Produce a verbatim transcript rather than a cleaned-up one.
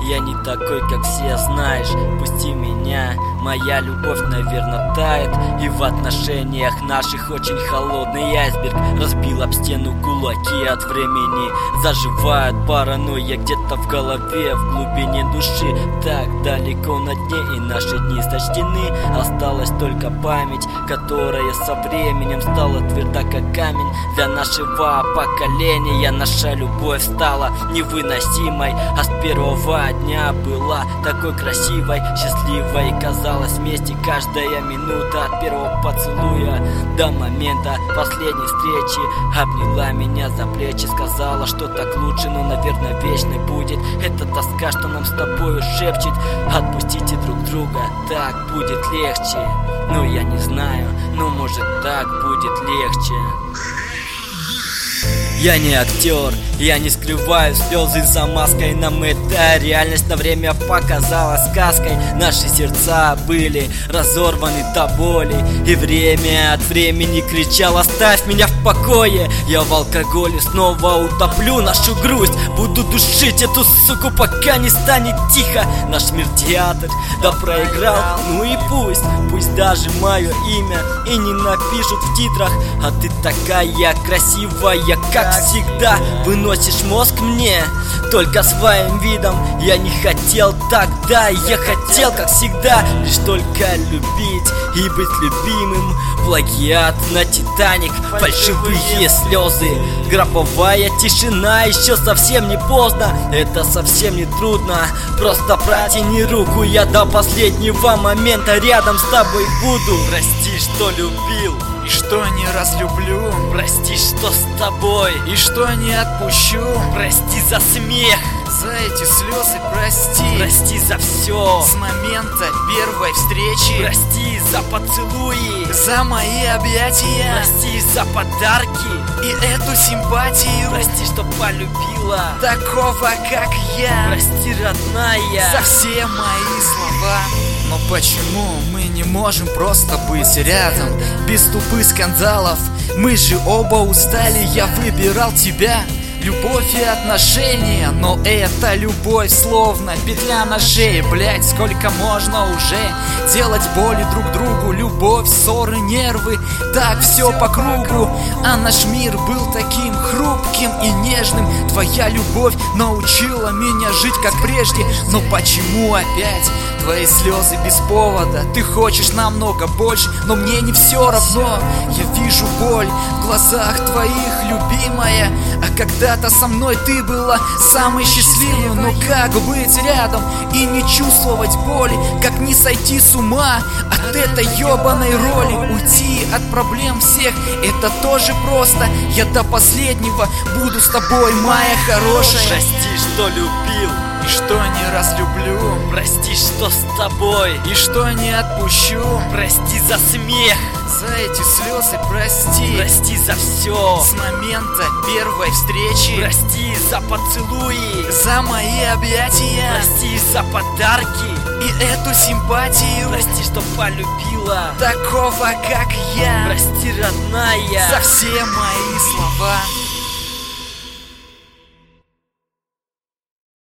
Я не такой, как все, знаешь. Пусти меня, моя любовь, наверное, тает. И в отношениях наших очень холодный айсберг. Разбил об стену кулаки от времени. Заживает паранойя где-то в голове, в глубине души. Так далеко на дне, и наши дни сочтены. Осталась только память, которая со временем стала тверда, как камень. Для нашего поколения наша любовь стала невыносимой, а с первого дня была такой красивой, счастливой. Казалось, вместе каждая минута от первого поцелуя до момента последней встречи. Обняла меня за плечи, сказала, что так лучше, но, наверное, вечной будет эта тоска, что нам с тобою шепчет. Отпустите друг друга, так будет легче. Ну, я не знаю, но может так будет легче. Я не актер, я не скрываю слезы за маской. Нам эта реальность на время показалась сказкой. Наши сердца были разорваны до боли, и время от времени кричал: оставь меня в покое. Я в алкоголе снова утоплю нашу грусть. Буду душить эту суку, пока не станет тихо. Наш мир театр, да проиграл, ну и пусть. Пусть даже мое имя и не напишут в титрах. А ты такая красивая, как всегда, выносишь мозг мне только своим видом. Я не хотел тогда, я хотел, как всегда, лишь только любить и быть любимым. Плагиат на Титаник, фальшивые слезы, гробовая тишина. Еще совсем не поздно, это совсем не трудно. Просто протяни руку, я до последнего момента рядом с тобой буду. Прости, что любил, и что не разлюблю. Прости, что с тобой, и что не отпущу. Прости за смех, за эти слезы прости. Прости за все, с момента первой встречи. Прости за поцелуи, за мои объятия. Прости за подарки и эту симпатию. Прости, что полюбила такого, как я. Прости, родная, за все мои слова. Но почему мы не можем просто быть рядом, без тупых скандалов? Мы же оба устали, я выбирал тебя. Любовь и отношения, но эта любовь словно петля на шее. Блять, сколько можно уже делать боли друг другу? Любовь, ссоры, нервы, так все по кругу. А наш мир был таким хрупким и нежным. Твоя любовь научила меня жить как прежде. Но почему опять твои слезы без повода? Ты хочешь намного больше, но мне не все равно. Я вижу боль в глазах твоих, любимая. А когда Когда-то со мной ты была самой счастливой. Но как быть рядом и не чувствовать боли? Как не сойти с ума от этой ебаной роли? Уйти от проблем всех, это тоже просто. Я до последнего буду с тобой, моя хорошая. Прости, что любил, и что не разлюблю. Прости, что с тобой, и что не отпущу. Прости за смех, за эти слезы прости. Прости за все, с момента первой встречи. Прости за поцелуи, за мои объятия. Прости за подарки и эту симпатию. Прости, что полюбила такого, как я. Прости, родная, за все мои слова.